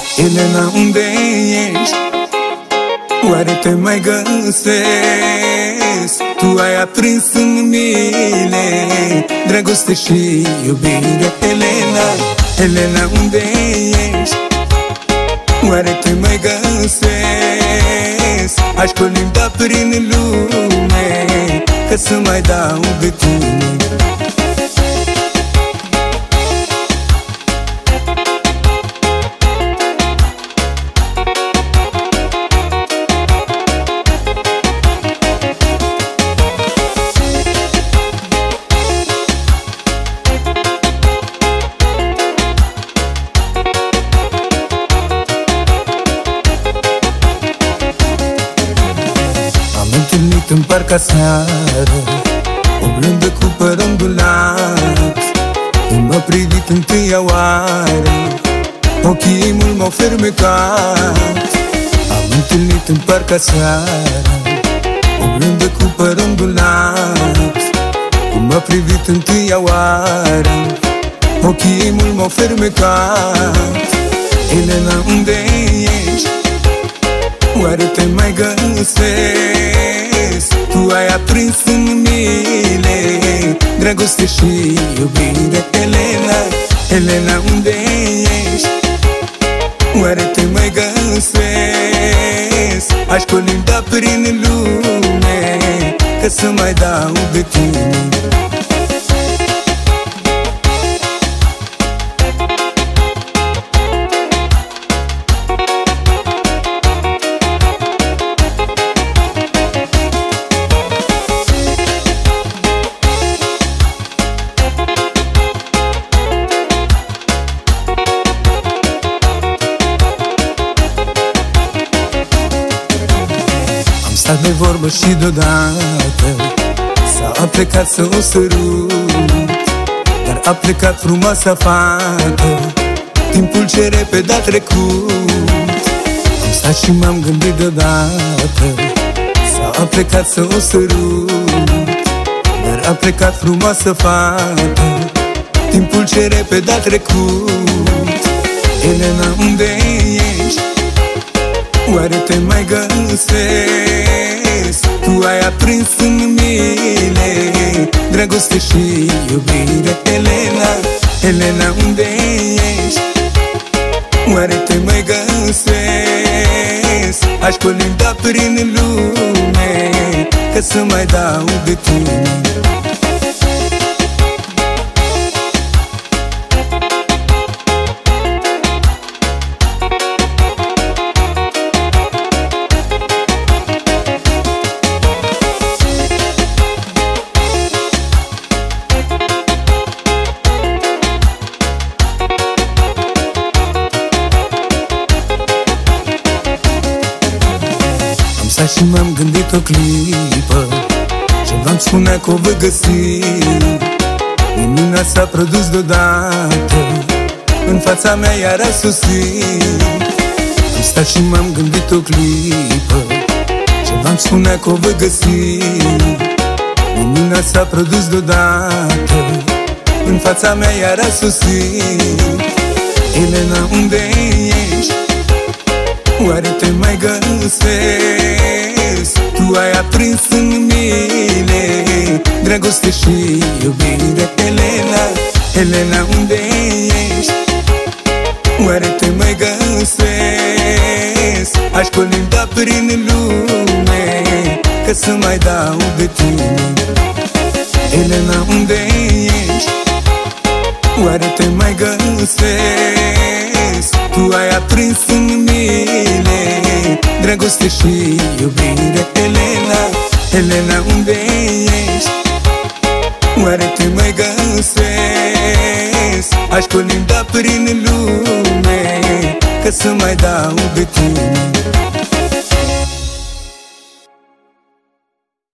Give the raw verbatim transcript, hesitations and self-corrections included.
Elena, unde ești? Oare te mai găsesc? Tu ai aprins în mine dragoste și iubire. Elena, Elena, unde ești? Oare te mai găsesc? Aș colinda prin lume ca să mai dau de tine. Întâlnit în parc aseară o blândă cu păr ondulat. Când m-a privit întâia oară, ochii mult m-au fermecat. Am întâlnit în parc aseară o blândă cu păr ondulat. Când m-a privit întâia oară, ochii mult m-au fermecat. Elena, unde ești? Oare te mai găsesc? Tu ai aprins în mine dragoste și iubire. Elena, Elena, unde ești? Oare te mai găsesc? Aș colinda prin lume ca să mai dau de tine. Stat de vorbă și deodată s-a plecat să o sărut, dar a plecat frumoasa fată, timpul ce repede a trecut. Am stat și m-am gândit deodată s-a plecat să o sărut, dar a plecat frumoasa fată, timpul ce repede a trecut. Elena, unde ești? Oare te mai găsesc? Tu ai aprins în mine dragoste și iubire. Elena, Elena, unde ești? Oare te mai găsesc? Aș colinda prin lume ca să mai dau de tine. Și m-am gândit o clipă ce v-am spunea că o voi găsi. Minunea s-a produs deodată, în fața mea iar a sosit. Am stat și m-am gândit o clipă ce v-am spunea că o voi găsi. Minunea s-a produs deodată, în fața mea iar a sosit. Elena, unde ești? Oare te mai găsesc? Tu ai aprins în mine dragoste și iubire. Elena, Elena, unde ești? Oare te mai găsesc? Aș colinda prin lume ca să mai dau de tine. Elena, unde ești? Oare te mai găsesc? Tu ai aprins în mine dragoste și iubire. Elena, Elena, unde ești? Oare te mai găsesc? Aș colinda prin lume ca să mai dau de tine.